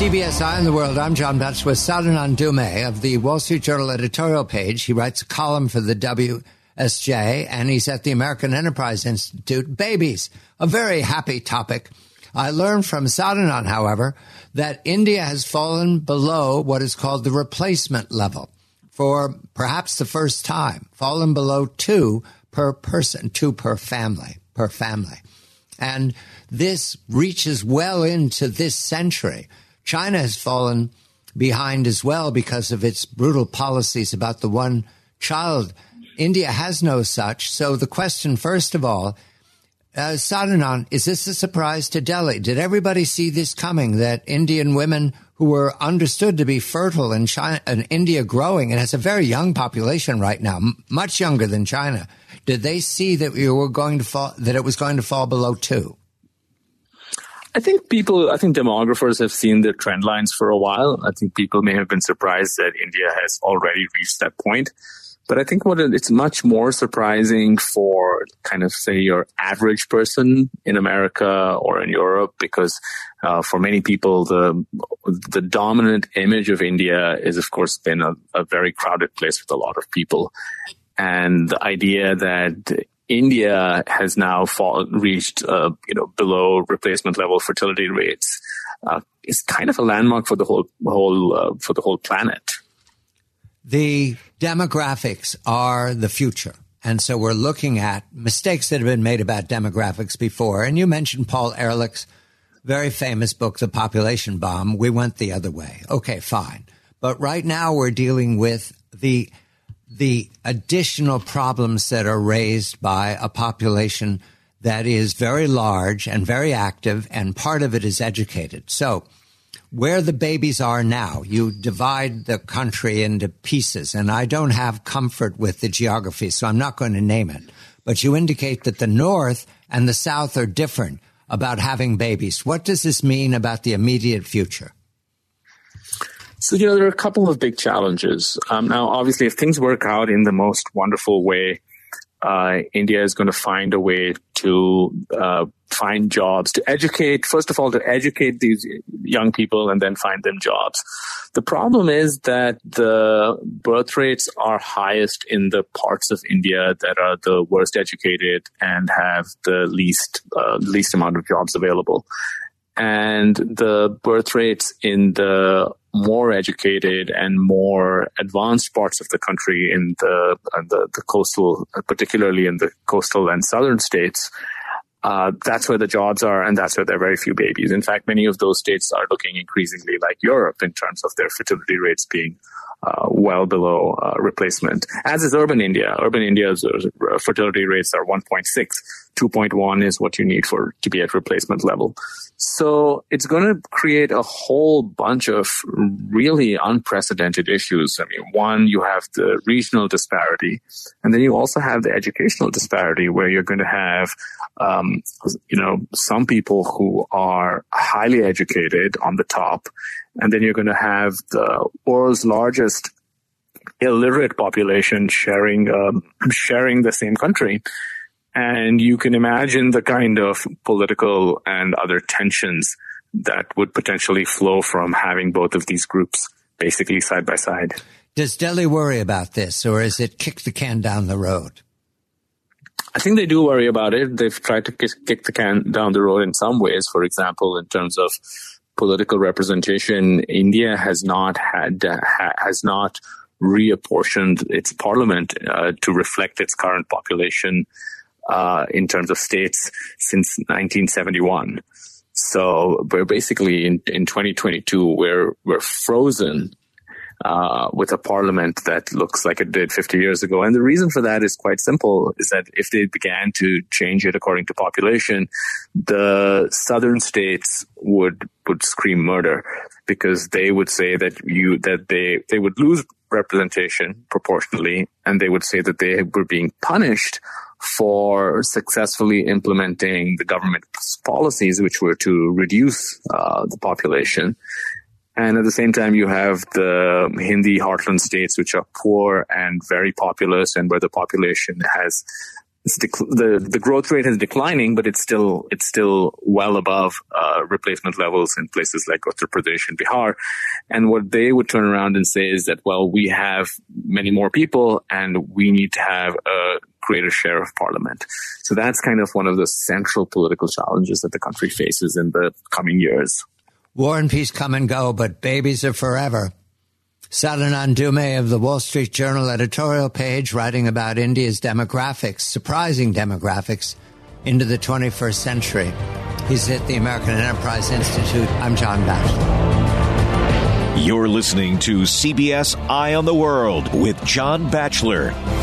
CBS Eye on the World. I'm John Betts with Sadhana Dume of the Wall Street Journal editorial page. He writes a column for the WSJ, and he's at the American Enterprise Institute. Babies, a very happy topic. I learned from Sadhana, however, that India has fallen below what is called the replacement level for perhaps the first time, fallen below 2 per person, 2 per family. And this reaches well into this century. China has fallen behind as well because of its brutal policies about the one child. India has no such. So the question, first of all, Sadhana, is this a surprise to Delhi? Did everybody see this coming, that Indian women who were understood to be fertile in China and India growing, it has a very young population right now, much younger than China. Did they see that we were going to fall, that it was going to fall below 2? I think demographers have seen the trend lines for a while. I think people may have been surprised that India has already reached that point. But I think it's much more surprising for kind of, say, your average person in America or in Europe, because for many people, the dominant image of India is, of course, been a very crowded place with a lot of people. And the idea that India has now reached below replacement level fertility rates is kind of a landmark for the whole planet. The demographics are the future. And so we're looking at mistakes that have been made about demographics before. And you mentioned Paul Ehrlich's very famous book, The Population Bomb. We went the other way. Okay, fine. But right now we're dealing with the additional problems that are raised by a population that is very large and very active, and part of it is educated. So where the babies are now, you divide the country into pieces, and I don't have comfort with the geography, so I'm not going to name it. But you indicate that the North and the South are different about having babies. What does this mean about the immediate future? So, there are a couple of big challenges. Now, obviously, if things work out in the most wonderful way, India is going to find a way to find jobs, to educate these young people and then find them jobs. The problem is that the birth rates are highest in the parts of India that are the worst educated and have the least amount of jobs available. And the birth rates in the more educated and more advanced parts of the country in the coastal, particularly in the coastal and southern states, that's where the jobs are, and that's where there are very few babies. In fact, many of those states are looking increasingly like Europe in terms of their fertility rates being well below replacement, as is urban India. Urban India's fertility rates are 1.6. 2.1 is what you need to be at replacement level. So it's going to create a whole bunch of really unprecedented issues. I mean, one, you have the regional disparity, and then you also have the educational disparity, where you're going to have, some people who are highly educated on the top, and then you're going to have the world's largest illiterate population sharing the same country. And you can imagine the kind of political and other tensions that would potentially flow from having both of these groups basically side by side. Does Delhi worry about this, or is it kick the can down the road? I think they do worry about it. They've tried to kick the can down the road in some ways. For example, in terms of political representation, India has not reapportioned its parliament to reflect its current population in terms of states since 1971. So we're basically in 2022, we're frozen with a parliament that looks like it did 50 years ago. And the reason for that is quite simple, is that if they began to change it according to population, the southern states would scream murder, because they would say that they would lose representation proportionally, and they would say that they were being punished for successfully implementing the government's policies, which were to reduce the population. And at the same time, you have the Hindi heartland states, which are poor and very populous, and where the population has the growth rate is declining, but it's still well above replacement levels in places like Uttar Pradesh and Bihar. And what they would turn around and say is that, well, we have many more people and we need to have a greater share of parliament. So that's kind of one of the central political challenges that the country faces in the coming years. War and peace come and go, but babies are forever. Sadanand Dhume of the Wall Street Journal editorial page writing about India's demographics, surprising demographics, into the 21st century. He's at the American Enterprise Institute. I'm John Batchelor. You're listening to CBS Eye on the World with John Batchelor.